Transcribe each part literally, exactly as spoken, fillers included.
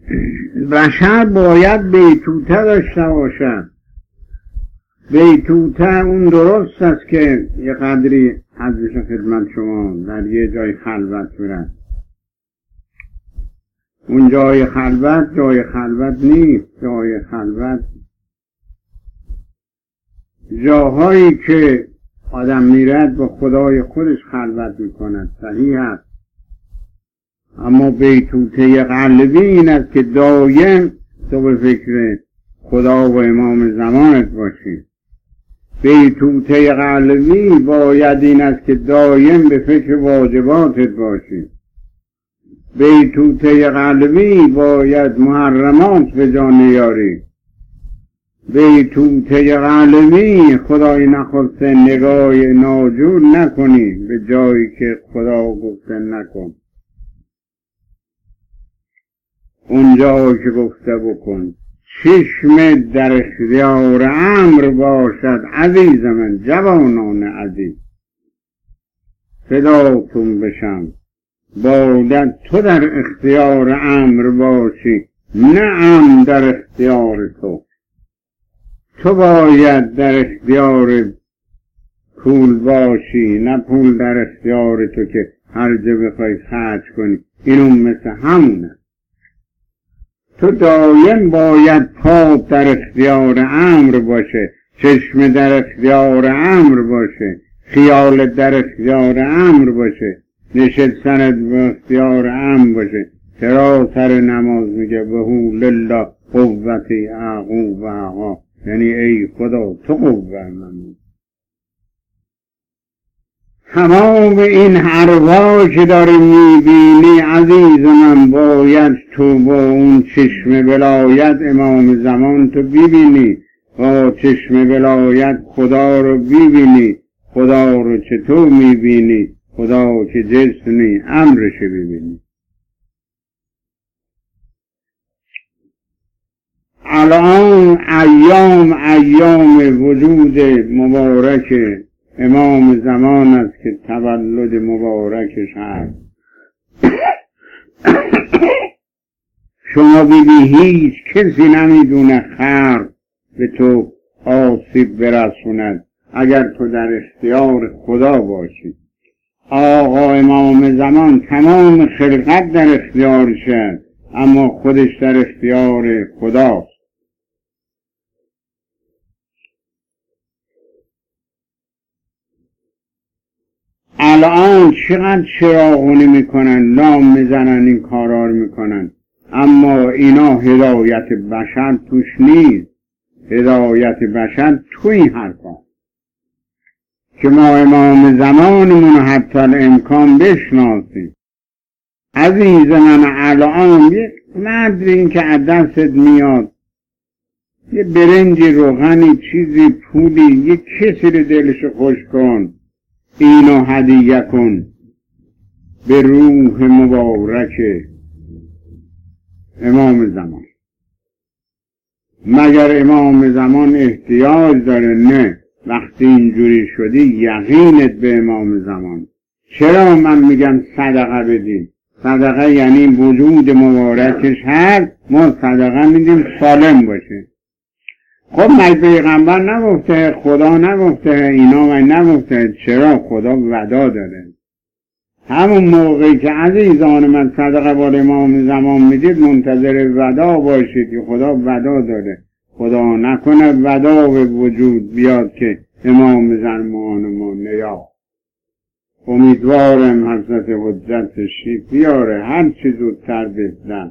بشر باید بیتوته داشته باشد. بیتوته اون درست است که یه قدری حضرت خدمت شما در یه جای خلوت برد. اون جای خلوت جای خلوت نیست. جای خلوت جاهایی که آدم میرد با خدای خودش خلوت میکند، صحیح است. اما بیتوته قلبی این است که دایم تو به فکر خدا و امام زمانت باشی. بیتوته قلبی باید این است که دایم به فکر واجباتت باشی. بیتوته قلبی باید محرمات به جا نیاری. بیتوته قلبی خدای نخواسته نگاه ناجور نکنی به جایی که خدا گفته نکن. اونجا که گفته بکن. چشم در اختیار امر باشد عزیز من، جوانان عزیز فداتون بشم. باید تو در اختیار امر باشی، نه امر در اختیار تو. تو باید در اختیار پول باشی، نه پول در اختیار تو که هر جا بخوای خرج کنی. اینو مثل همونه. تو دایم باید پا در اختیار امر باشه، چشم در اختیار امر باشه، خیال در اختیار امر باشه، نشستنت به اختیار امر باشه. چرا سر نماز میگه بهو لله قوتی اعقو و اعقا، یعنی ای خدا تو قوت من. تمام این حرفا که داری میبینی عزیز من باید تو با اون چشم ولایت امام زمان تو ببینی، با چشم ولایت خدا رو ببینی. خدا رو چطور میبینی؟ خدا که جسمی امرش ببینی. الان ایام ایام وجود مبارک امام زمان است که تولد مبارکش هست. شما بیدی هیچ کسی نمیدونه خیر به تو آسیب برسوند اگر تو در اختیار خدا باشی. آقا امام زمان تمام خلقت در اختیارشه، اما خودش در اختیار خداست. الان چقدر چراغونی میکنن، نام میزنن، این کارا رو میکنن، اما اینا هدایت بشر توش نیست. هدایت بشر توی این حرفا که ما امام زمانمون حتی امکان بشناسیم. عزیز من الان یک مرد این که از دستت میاد یه برنج روغنی چیزی پولی یک کسی رو دلش خوش کن، اینو هدیه کن به روح مبارک امام زمان. مگر امام زمان احتیاج داره؟ نه. وقتی اینجوری شدی یقینت به امام زمان. چرا من میگم صدقه بدین؟ صدقه یعنی وجود مبارکش هست، ما صدقه میدیم سالم باشه. خب مگه پیغمبر نگفته؟ خدا نگفته؟ اینا من نگفته؟ چرا؟ خدا وعده داره. همون موقعی که عزیزان من صدقه بار امام زمان میدید منتظر وعده باشید که خدا وعده داره. خدا نکنه وعده به وجود بیاد که امام زمان ما نیا. امیدوارم حضرت حجت شیف بیاره هر چی زودتر بزن.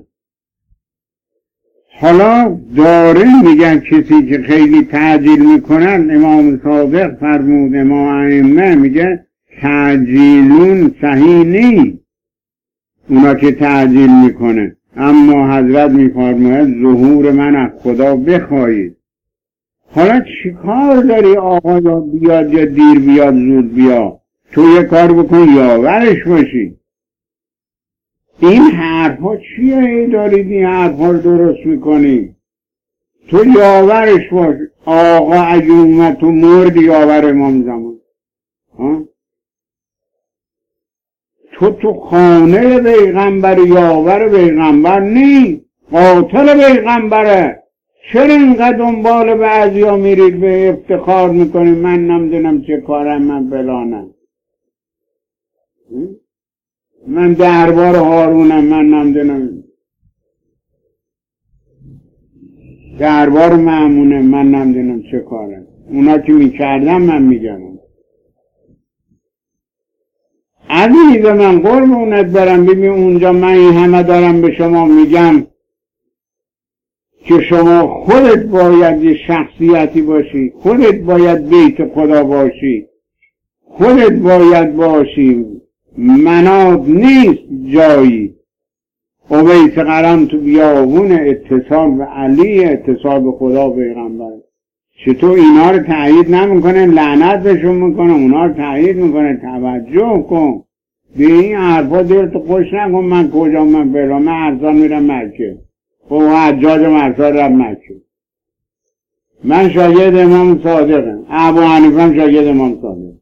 حالا داره میگن کسی که خیلی تعجیل میکنن، امام صادق فرمود، امام ائمه میگه تعجیلون صحیح نیست اونا که تعجیل میکنه، اما حضرت میفرماید ظهور من از خدا بخواهید. حالا چی کار داری آقا یا بیاد یا دیر بیاد زود بیا؟ تو یه کار بکن یاورش باشی. این حرفا چیه ای دارید این حرفا رو درست میکنی؟ تو یاورش باش. آقا اگه اومد تو مرد یاور امام زمان ها؟ تو تو خانه پیغمبر یاور پیغمبر نی. قاتل پیغمبره. چرا اینقدر دنبال بعضیا میرید به افتخار میکنید من نمیدونم چه کارم، من فلانم، من دربار هارونم، من نمیدونم دربار مأمونه، من نمیدونم چه کارم. اونا که میکردم من میگم عزیز من قربونت برم. ببین اونجا من این همه دارم به شما میگم که شما خودت باید یه شخصیتی باشی، خودت باید بیت خدا باشی، خودت باید باشی. منات نیست جایی. اویس قرن تو بیابون اتصال به علی، اتصال به خدا و پیغمبر. چطور اینا رو تایید نمیکنه، لعنت بهشون میکنه، اونا رو تایید میکنه. توجه کن به این حرفا، دلت خوش نکن. من کجا، من فلان، من هر سال میرم مکه. خب حجاج مرسال رفت مکه. من شاگرد امام صادقم، ابو حنیفه هم شاگرد امام صادق.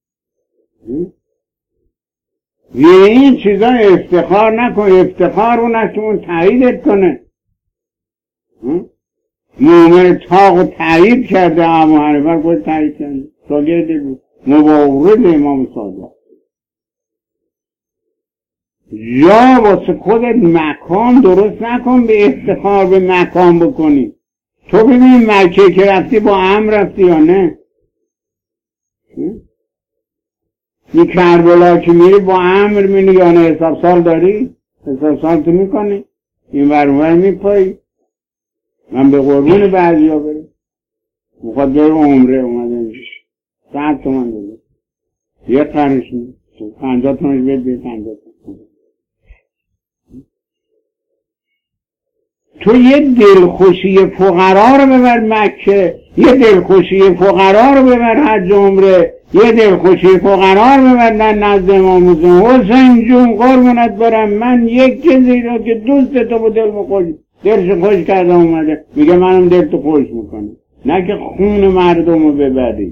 یه این چیزا افتخار نکن. افتخار اون است که اون تاییدت کنه. مومن تاق تایید کرده، ابو حنیفه رو خود تایید کرده، شاگرد بود، مبارد امام صادق. یا واسه خودت مکان درست نکن به افتخار به مکان بکنی. تو ببین مکه که رفتی با هم رفتی یا نه؟ این کربلا که میری با امر میری یا نه؟ حساب سال داری؟ حساب سال تو میکنی؟ این ورور میپایی؟ من به قربون بعضی ها برم مخواد بره عمره اومده صد تومن داره یه قرنش نیست پنجاه تومنش بید بید پنجاه تومن. تو یه دلخوشی فقرا رو ببر مکه، یه دلخوشی فقرا رو ببر حج عمره، یه دلخوشی فقرا رو ببر در نزد امام حسین. حسین جون قربونت برم، من یک چیزی رو که دوست تو با دل خوش دلش خوش کرده اومده میگه منم دل تو خوش میکنه، نه که خون مردم رو ببری.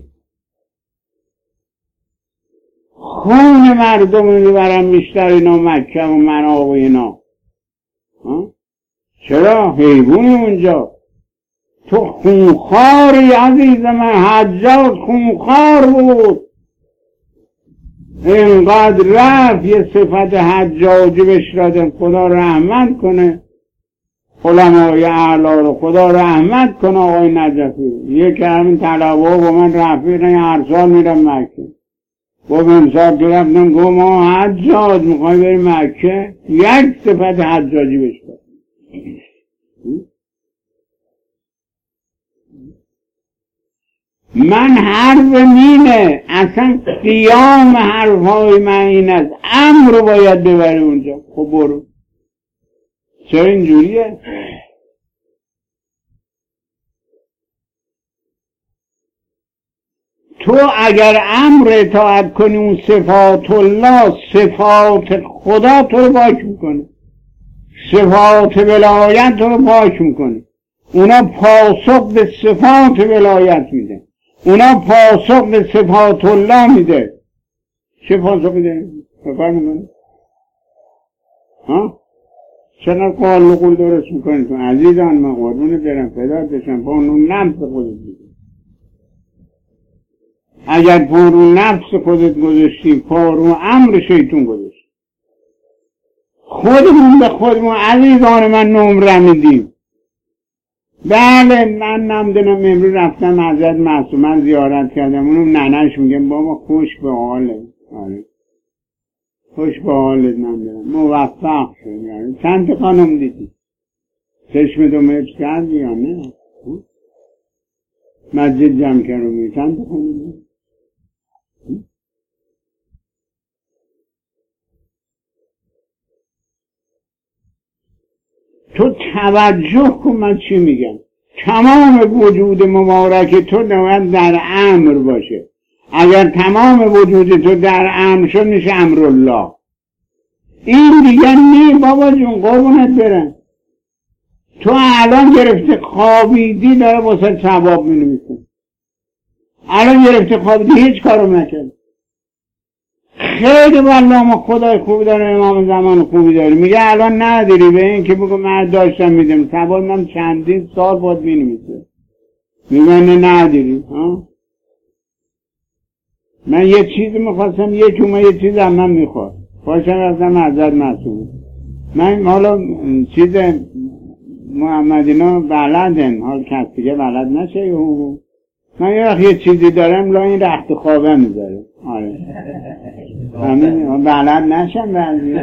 خون مردم رو ببرم بیشتر اینا مکه و مناق و اینا. چرا؟ حیوانی اونجا. تو خونخواری عزیز من. حجاج خونخوار بود، اینقدر رفت یه صفت حجاجی بهش دادن. خدا رحمت کنه علمای اعلا رو، خدا رحمت کنه آقای نجفی. یکی همین طلبه با من رفیقه هر سال میرم مکه. با امسال که رفتم گفت ما حجاج میخوای بریم مکه، یک صفت حجاجی بهش دادن. من حرف مینه، اصلا قیام حرفای من این است امر رو باید ببری اونجا. خب برو. چرا اینجوریه؟ تو اگر امر اطاعت کنی اون صفات الله، صفات خدا تو رو پاک میکنه، صفات ولایت تو رو پاک میکنه. اونا پاسخ به صفات ولایت میده، اونا پاسخ به صفات الله میده. چه پاسخ میده؟ بکار میکنه؟ ها؟ چقدر قال نقول درست میکنی تو عزیزان؟ من قربون برم فدات بشم. پا اون نفس خودت میده. اگر پا رو نفس خودت گذاشتی، پا رو امر شیطون گذاشتی. خودمون به خودمون عزیزان من نمره میدیم. بله من نمیدونم امروز رفتم حضرت معصومه زیارت کردم، اونم ننش میگم بابا خوش به حاله. آره خوش به حالت نمیدونم موفق شد. یعنی چند تا خانم دیدی؟ چشم دو مبس کردی یا نه؟ مسجد جمع کردی چند تا خانم دیدی؟ تو توجه کن من چی میگم. تمام وجود مبارک تو باید در امر باشه. اگر تمام وجود تو در امر شد میشه امرالله. این دیگر نی بابا جون قربونت برم. تو الان گرفته خوابیدی داره واسه ثواب مینویسه. الان گرفته خوابیدی هیچ کارو نکرد. خیلی والله ما خدای خوبی داره، امام زمان خوبی داره. میگه الان نداری، به این که بگو من داشتم میدم سوال من چندین سال باید مینویسه. میگه نه نداری. ها من یه چیزی میخواستم، یه چومه یه چیز هم من میخواد باشم رفتم حضرت مسئول. من حالا چیز محمدینا بلدن، حال کس دیگه بلد نشه یهو. من یه وقت یه چیزی دارم لا این رخت خوابه میذاره. آره همین بلد نشم بعضی.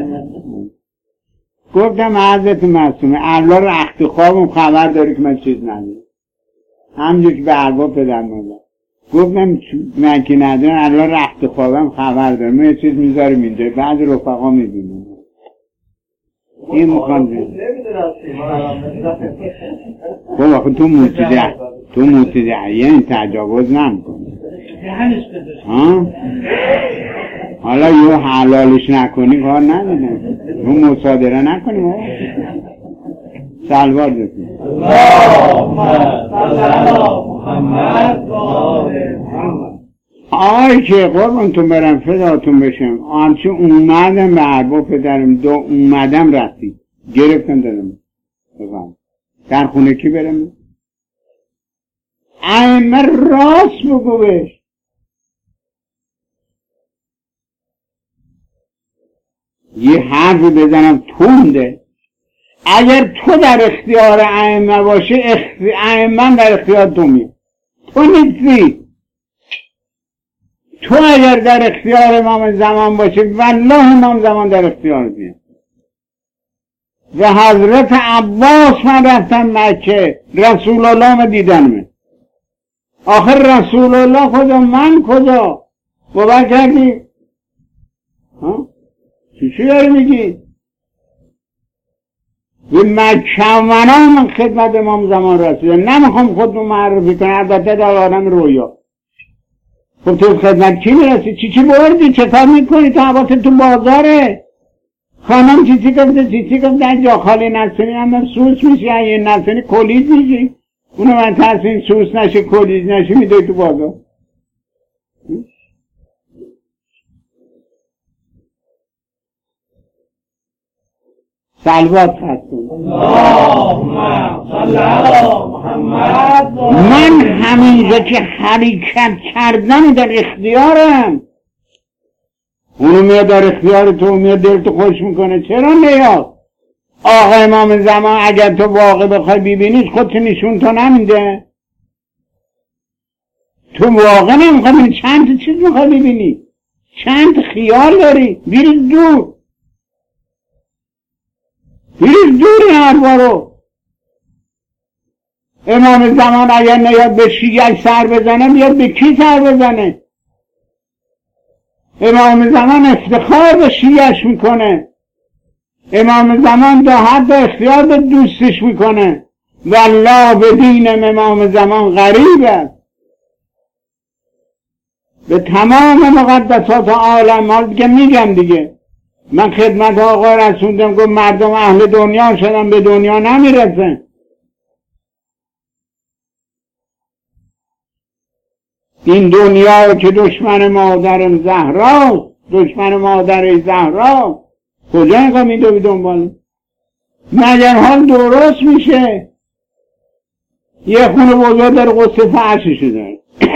گفتم حضرت معصومه الله رخت خوابم خبر داری که من چیز ندارم، همجور که به ارباب پدر مادر گفتم من که ندارم الله رخت خوابم خبر دارم، من یه چیز میذارم اینجا بعض رفقا میبینم این مخوان خب آخه تو موتیده تو موتیده یعنی تجاوز نمیکنی ها؟ حالا یه حلالش نکنی کار ندیدن رو مصادره نکنی سلوار دکنی آی که قربانتون برم فداتون بشم آنچه اومدم به ارباب پدرم دو اومدم رسید گرفتم دادم بفهم در خونه کی برم ائمه راست بگو بهش یه حرفی بزنم تونده اگر تو در اختیار ائمه باشه اختی... ائمه در اختیار تو می تو نیستی تو اگر در اختیار امام زمان باشه والله امام زمان در اختیار میاد و حضرت عباس من رفتم مکه رسول الله ما دیدنمه آخر رسول الله کجا من کجا باور کردی ها چی چی داری میگی یه مکه من خدمت امام زمان رسیدم نمیخوام خودمون معرفی کنم البته در عالم رویا خب تو خدمت کی میرسی چی چی بردی چه کار میکنی تو حواست تو بازاره خانم چی چی گفته چی چی گفته در جا خالی نسونی هم سوس میشی یه نسونی کلیز میشی اونو من ترسیم سوس نشه کلیز نشه میدوی تو بازار سلوات هستون من همینجا که حرکت کردم در اختیارم اونو میاد در اختیار تو میاد دل تو خوش میکنه چرا نیاد آقا امام زمان اگر تو واقع بخوای ببینیش خودت نشون تو نمیده تو واقع نمیخوای ببینی چند چیز میخوای ببینی چند خیال داری بیرید دور بیرید دور این حرفا امام زمان اگر نیاد به شیعه سر بزنه بیاد به کی سر بزنه امام زمان افتخار به شیعهش میکنه امام زمان دا حد اختیار به دوستش میکنه والله به دین امام زمان غریب است به تمام مقدسات عالم حال دیگه میگم دیگه من خدمت آقا رسوندم گفت مردم اهل دنیا شدن به دنیا نمیرسن این دنیا که دشمن مادرم زهراست دشمن مادر زهرا کجا اینقدر میدوی دنبال مگر حال درست میشه یه خونه بزرگ در قصه فرششو داره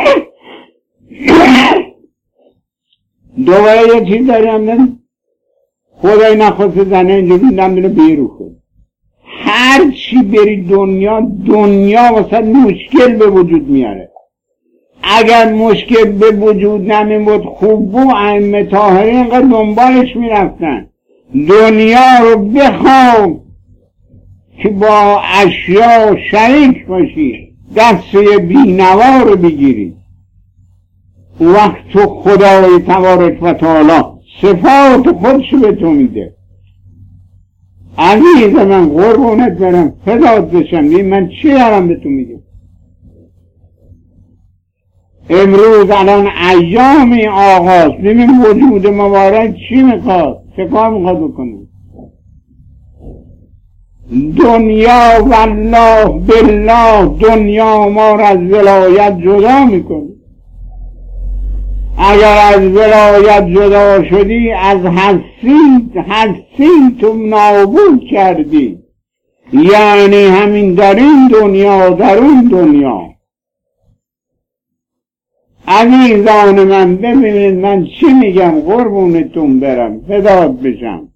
دوباره یه چیز داریم خدای نخواسته زنه اینجا بیندم دونه بیرو خود هر چی بری دنیا دنیا واسه مشکل به وجود میاره اگر مشکل به وجود نمی بود خوب بود ائمه طاهرین اینقدر دنبالش میرفتن دنیا رو بخوام که با اشیا شریک باشی دسته بینوا رو بگیری وقت تو خدای تبارک و تعالی صفات خودشو به تو میده عزیز من قربونت برم فدات بشم ببین من چی دارم به تو میگم امروز الان ایامی آغاز ببین وجود مبارک چی میخواد چه کار میخواد بکنه دنیا والله بالله دنیا ما را از ولایت جدا میکنه اگر از ولایت جدا شدی از هستی هستی تو نابود کردی، یعنی همین در این دنیا در اون دنیا. عزیزان من ببینید من چی میگم، قربونتون برم، فدات بشم.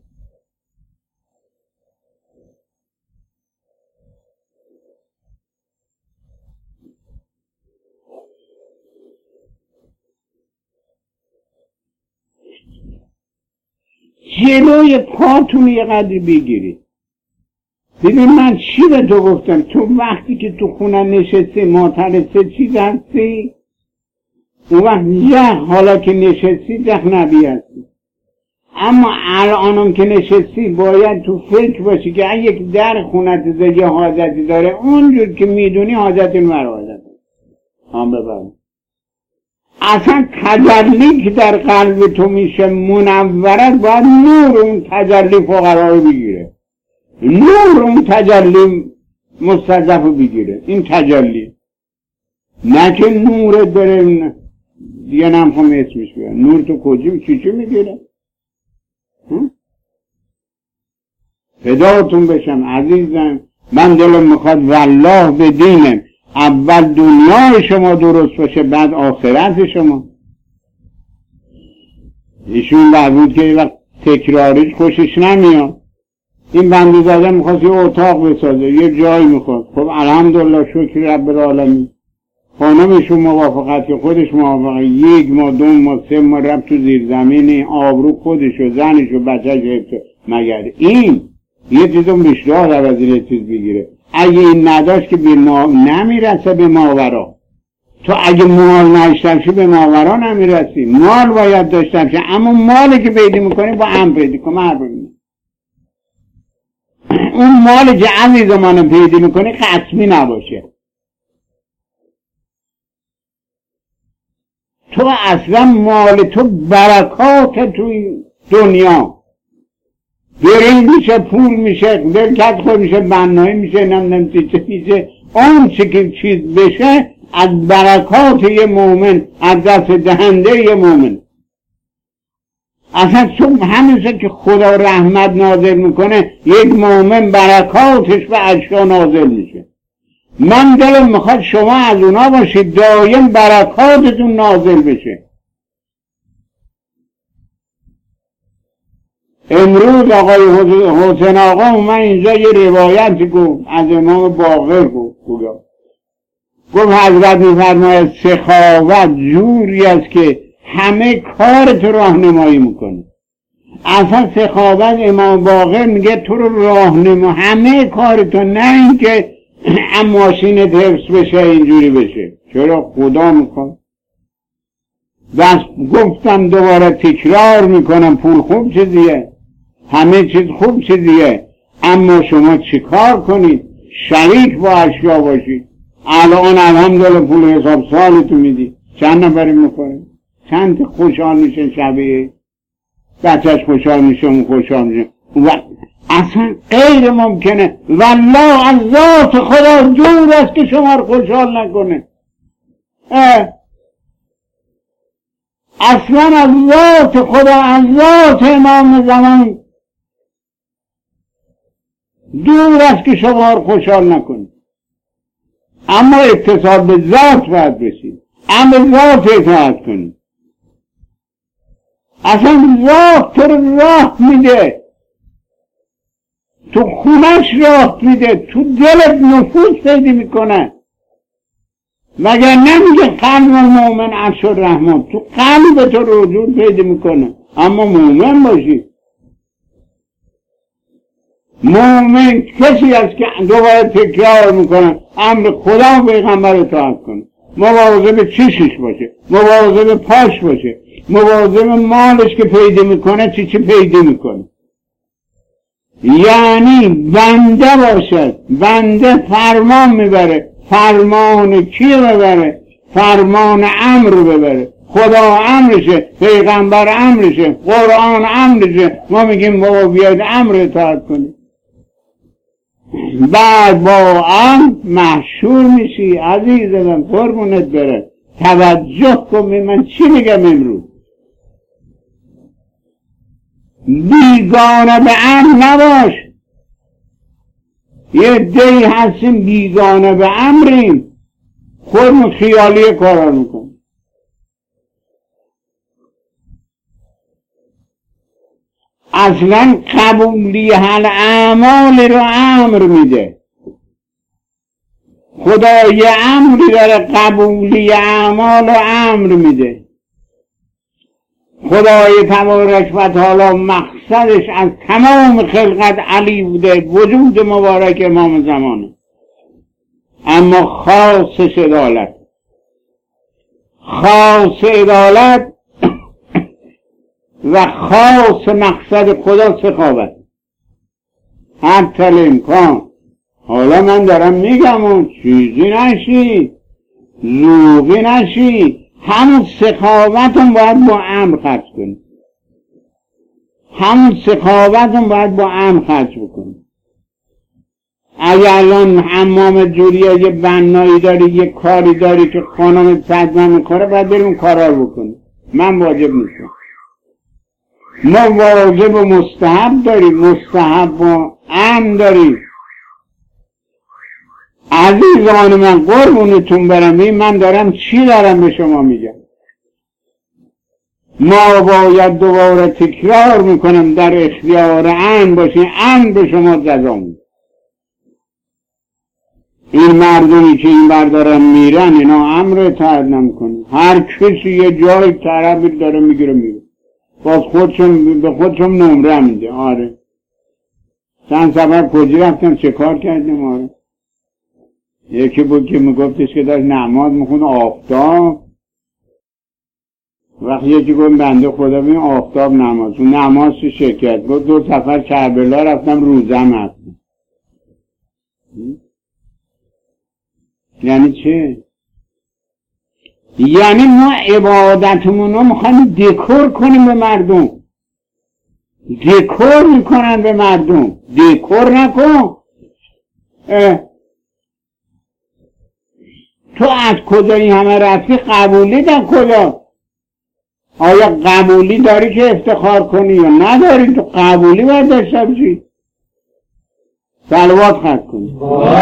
جلوی پاتون یه قدری بگیرید. ببین من چی به تو گفتم؟ تو وقتی که تو خونه نشستی معترض چیز هستی، اون وقت یه حالا که نشستی جخ نبی هستی. اما الانم که نشستی باید تو فکر باشی که اگه یک در خونت یه حاجتی داره، اونجور که میدونی حاجت این ور حاجت هم ببرم. اصلا تجلی که در قلب تو میشه منورت، باید نور اون تجلی فقرا رو بگیره، نور اون تجلی مستضعف رو بگیره. این تجلی نه که نور بره دیگه نمخوام اسمش بیاره. نور تو کجی چی چی میگیره؟ فداتون بشم عزیزم. من دلم میخواد والله به دینم اول دنیای شما درست باشه بعد آخرت شما. ایشون بعد بود که وقت تکراریش خوشش نمیاد. این بنده زاده میخواست یه اتاق بسازه، یه جایی میخواست. خب الحمدلله شکر رب العالمین، خانمشون موافقت که خودش موافقه، یک ماه دو ماه سه ماه رفت تو زیر زمین، آبرو خودش و زنش و بچهش حفظ. مگر این یه چیزون بیشتر از این چیز بگیره؟ اگه این نداشت که به ما نمیرسه، به ماورا. تو اگه مال نشتمشی به ماورا نمیرسی. مال باید داشتمشی، اما مالی که پیدا میکنی با هم پیدا کن. اون مالی که عزیز منو پیدا میکنی قسمی نباشه. تو اصلا مال تو برکات توی دنیا، برین میشه، پول میشه، دلکت خود میشه، بنایی میشه، نمیدونم چه میشه. اون چه که چیز بشه از برکات یه مومن، از دست دهنده یه مومن. اصلا چون همیشه که خدا رحمت نازل میکنه، یک مومن برکاتش به اشیا نازل میشه. من دلم میخواد شما از اونا باشید، دایم برکاتتون نازل بشه. امروز آقای حسین آقا من اینجا یه روایتی گفت از امام باقر گفت گفت حضرت میفرماید سخاوت جوری است که همه کار تو راهنمایی میکنه. اصلا سخاوت امام باقر میگه تو رو راهنما، همه کار تو، نه اینکه ماشینت حفظ بشه اینجوری بشه. چرا؟ خدا میخواد. بس گفتم دوباره تکرار میکنم، پول خوب چیزیه، همه چیز خوب چیزیه، اما شما چیکار کنید؟ شریک با اشیا باشید. الان الحمدلله پول حساب سالتو میدی، چند نفری میخوره؟ چند خوشحال میشه شبیه بچهش خوشحال میشه، اون خوشحال میشه. و اصلا غیر ممکنه، والله از ذات خدا دور است که شما رو خوشحال نکنه. اصلا از ذات خدا، از ذات امام زمان دور است که شما رو خوشحال نکنه. اما اتصال به ذات باید بشید، اما ذات اطاعت کنید. اصلا ذات تو رو راه میده، تو خونش راه میده، تو دلت نفوذ پیدا میکنه. مگر نمیگه قلب المؤمن عرش الرحمن؟ تو قلب تو وجود پیدا میکنه. اما مؤمن باشی. مؤمن کسی است که دوباره تکرار میکنه امر خدا و پیغمبر اطاعت کنه، مواظب چشش باشه، مواظب پاش باشه، مواظب مالش که پیدا میکنه چی چی پیدا میکنه. یعنی بنده باشد، بنده فرمان میبره. فرمان کی ببره؟ فرمان امر ببره. خدا امرشه، پیغمبر امرشه، قرآن امرشه. ما میگیم بابا بیاید امر اطاعت کنیم. بعد با امر محشور میشی. عزیزم قربونت بره، توجه کن به من چی میگم امروز. بیگانه به امر نباش. یه دی هستیم بیگانه به امریم، خودمون خیالی کارا میکنیم. اصلا قبولی حل اعمال رو امر میده. خدا یه امری داره قبولی اعمال رو امر میده. خدای تبارک و تعالی مقصدش از تمام خلقت علی بوده، وجود مبارک امام زمانه، اما خاصش عدالت. خاص عدالت و خاص مقصد خدا سخاوت. حتی الامکان. حالا من دارم میگم اون چیزی نشی، ذوقی نشی، همون سخاوتون باید با امر خرج کنی. همون سخاوتون باید با امر خرج بکنی. اگه الان حمام جوریه یه بنایی داری، یه کاری داری که خانم صدمه میخوره، باید بریم کارا رو بکنی. من واجب نیستم. ما واجب و مستحب داریم، مستحب و امر داریم. عزیزان من قربونتون برم، این من دارم چی دارم به شما میگم. ما باید دوباره تکرار میکنم در اختیار امر باشیم، امر به شما جزا میده. این مردمی که این بردارن میرن اینا امر اطاعت نمیکنه. هر کسی یه جای طرفی داره میگیره میره، باز خودشون به خودشون نمره میده. آره چند سفر کجی رفتم چه کار کردیم. آره یکی بود که میگفتش که داشت نماز میخونه آفتاب، وقتی یکی گفت بنده خدا ببین آفتاب نماز، اون نماز چه شرکت گفت دو سفر کربلا رفتم روزم هستم. یعنی چه؟ یعنی ما عبادتمون رو میخوایم دکور کنیم به مردم. دکور میکنن به مردم، دکور نکن. تو از کجا این همه رفتی؟ قبولی در کجا؟ آیا قبولی داری که افتخار کنی یا نداری؟ تو قبولی باید داشته باشی. صلوات خرد کنی.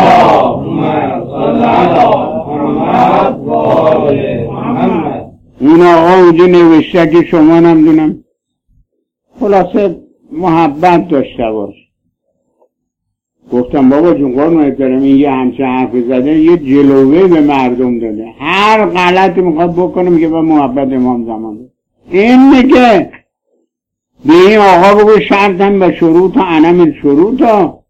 این آقا اونجا نوشته که شما نمیدونم خلاصه محبت داشته باش. گفتم بابا جون قربونت برم، این یه همچه حرفی زده، یه جلوه به مردم داده، هر غلطی میخواد بکنه میگه با محبت امام زمان. این میگه به این آقا بگو شرطم به شروط ها انم شروط ها،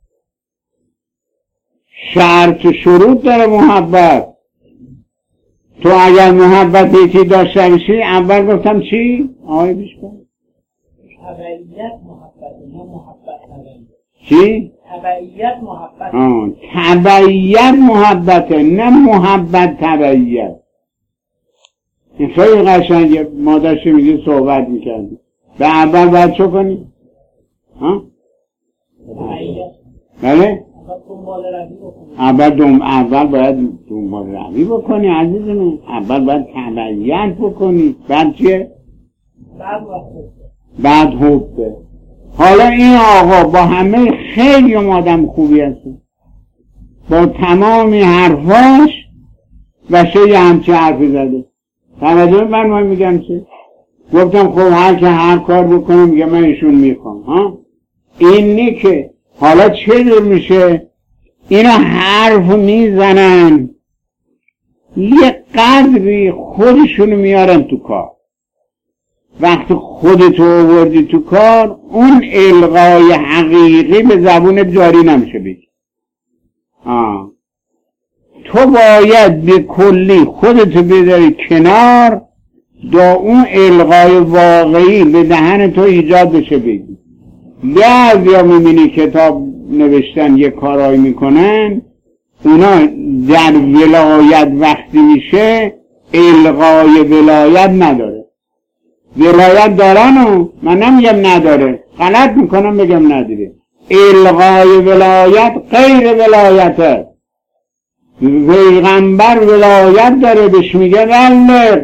شرط شروط داره محبت. تو اگر محبت یکی داشته باشی، اول گفتم چی؟ آقای بیش کن تبعیت محبت، نه محبت تبعیت. چی؟ تبعیت محبت. آه تبعیت محبته، نه محبت تبعیت. این خیلی قشنگه. ما داشتیم میگه صحبت میکردیم. به اول باید چه کنی؟ ها؟ تبعیت. بله؟ دنبال روی بکنی. اول دم اول باید دنبال روی بکنی عزیزم. اول باید تبعیت بکنی. بعد چیه؟ بعد وقت بعد حبه. حالا این آقا با همه خیلی آدم خوبی هست، با تمام حرفاش و شیعه همچه حرفی زده. توجه من ما میگم چه؟ گفتم خب هر که هر کار بکنم میگه من ایشون میخوام. ها اینی که حالا چه دور میشه؟ اینا حرف میزنن، یه قدری خودشونو میارن تو کار. وقتی خودتو آوردی تو کار، اون الغای حقیقی به زبون جاری نمیشه بگی. آه. تو باید به کلی خودتو بذاری کنار، دا اون الغای واقعی به دهن تو ایجاد بشه بگی. بعضیا میبینی کتاب نوشتن یه کارایی میکنن، اونا در ولایت وقتی میشه الغای ولایت نداره. ولایت دارن و من نمیگم نداره، غلط میکنم بگم نداره. الغای ولایت غیر ولایته. پیغمبر ولایت داره، بهش میگه بلغ.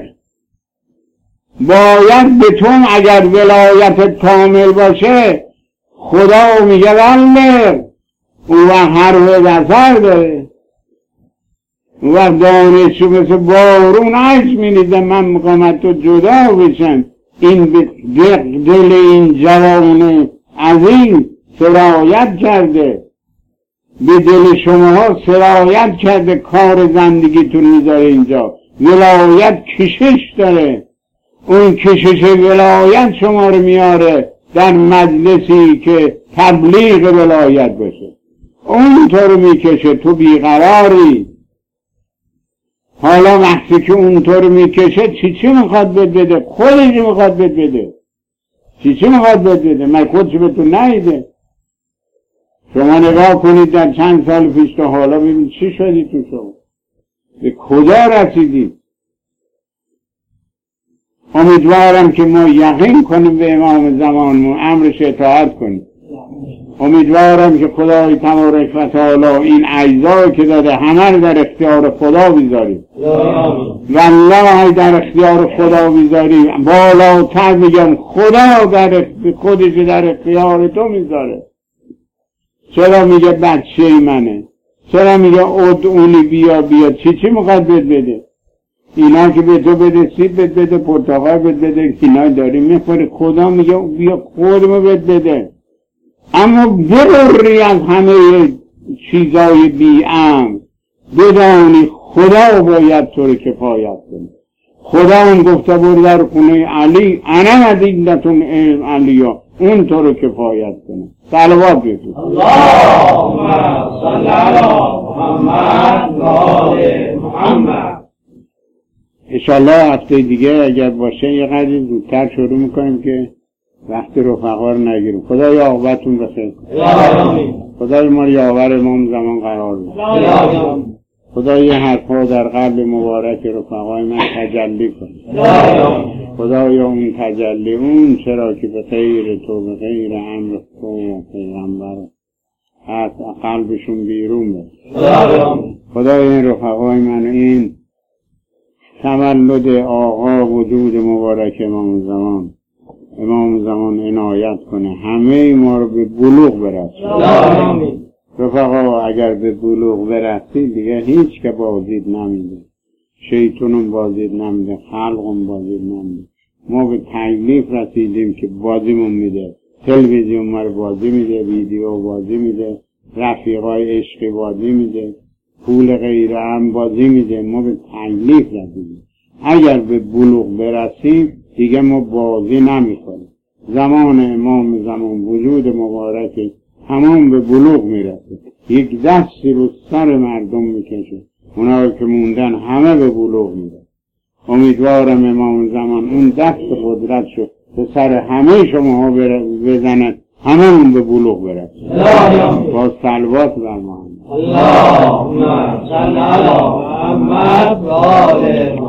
باید به تو اگر ولایت کامل باشه خدا میگه بلغ، اون وقت حرف بصر داره. اون وقت دانشجو مثل بارون عکس میریزه، من میخوام از تو جدا بشم. این دل این جوان عظیم سرایت کرده، به دل شماها سرایت کرده، کار زندگیتون میذاره اینجا. ولایت کشش داره، اون کشش ولایت شما رو میاره در مجلسی که تبلیغ ولایت باشه، اون تو رو میکشه، تو بیقراری. حالا وقتی که اون تو رو میکشه چی چی میخواد بهت بده؟ خودش میخواد بهت بده. چی چی میخواد بهت بده؟ من خودش به تو نیده. شما نگاه کنید در چند سال پیش تا حالا ببینید چی شدی تو شما، به کجا رسیدید. امیدوارم که ما یقین کنیم به امام زمانمون، امرش اطاعت کنیم. امیدوارم که خدای تبارک و تعالی این اجزایی که داده همه رو در اختیار خدا بیذاریم. والله در اختیار خدا بیذاریم. بالاتر میگم خدا در خودش در اختیار تو میذاره. چرا میگه بچه منه؟ چرا میگه ادعونی بیا بیا؟ چی چی میخواد بهت بده؟ اینا که به تو بده، سیب بهت بده، پرتقال بهت بده، اینا داری میخوری. خدا میگه بیا خودمو بهت بده. اما ببری از همه چیزای بی‌امن، بدانی خدا باید تو رو کفایت کنه. خدا اون گفته بود در خونه علی انا مدینتون علیا، اون تو رو کفایت کنه. صلوات بفرست. اللهم صل علی محمد و آل محمد. انشالله هفته دیگه اگر باشه یه قدری زودتر شروع میکنیم که وقت رفقا رو نگیریم. خدای عاقبتون بخیر. خدای ما یاور امام زمان قرار بده. خدای حرفا در قلب مبارک رفقای من تجلی کنه. خدای اون تجلی اون چرا که به خیر تو، به خیر امر تو و پیغمبر از قلبشون بیرون بده. خدای این رفقای من این تولد آقا وجود مبارک امام زمان امام زمان عنایت کنه، همه ما رو به بلوغ برسونه. رفقا اگر به بلوغ برسی دیگه هیچ که بازید نمیده، شیطانون بازید نمیده، خلقون بازید نمیده. ما به تکلیف رسیدیم که بازیمون میده، تلویزیون ما رو بازی میده، ویدیو بازی میده، رفیقای عشقی بازی میده، پول غیر هم بازی میده. ما به تکلیف رسیدیم. اگر به بلوغ برسیم دیگه ما بازی نمیخوریم. زمان امام زمان وجود مبارک تمام به بلوغ میرسه، یک دستی رو سر مردم میکشه، اونایی که موندن همه به بلوغ میرسه. امیدوارم امام زمان اون دست قدرت شد به سر همه شما ها بزند، همه اون به بلوغ برسه. با صلوات بر محمد. اللهم صل علی محمد و آل